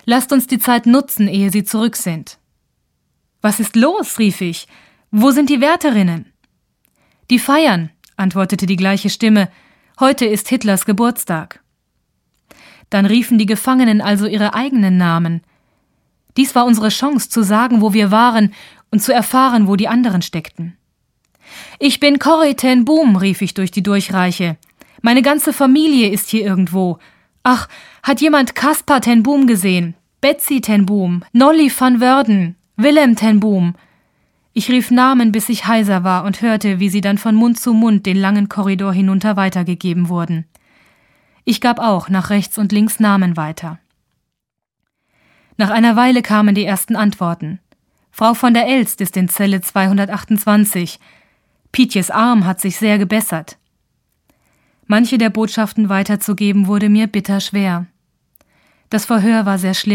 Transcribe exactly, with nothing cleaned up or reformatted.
Lasst uns die Zeit nutzen, ehe sie zurück sind. »Was ist los?« rief ich. »Wo sind die Wärterinnen?« »Die feiern«, antwortete die gleiche Stimme. »Heute ist Hitlers Geburtstag.« Dann riefen die Gefangenen also ihre eigenen Namen. Dies war unsere Chance, zu sagen, wo wir waren und zu erfahren, wo die anderen steckten. »Ich bin Corrie ten Boom«, rief ich durch die Durchreiche. »Meine ganze Familie ist hier irgendwo. Ach, hat jemand Caspar ten Boom gesehen? Betsy ten Boom, Nolly van Wörden, Willem ten Boom?« Ich rief Namen, bis ich heiser war und hörte, wie sie dann von Mund zu Mund den langen Korridor hinunter weitergegeben wurden. Ich gab auch nach rechts und links Namen weiter. Nach einer Weile kamen die ersten Antworten. »Frau von der Elst ist in Zelle zweihundertachtundzwanzig. Pietjes Arm hat sich sehr gebessert.« Manche der Botschaften weiterzugeben wurde mir bitter schwer. Das Verhör war sehr schlimm.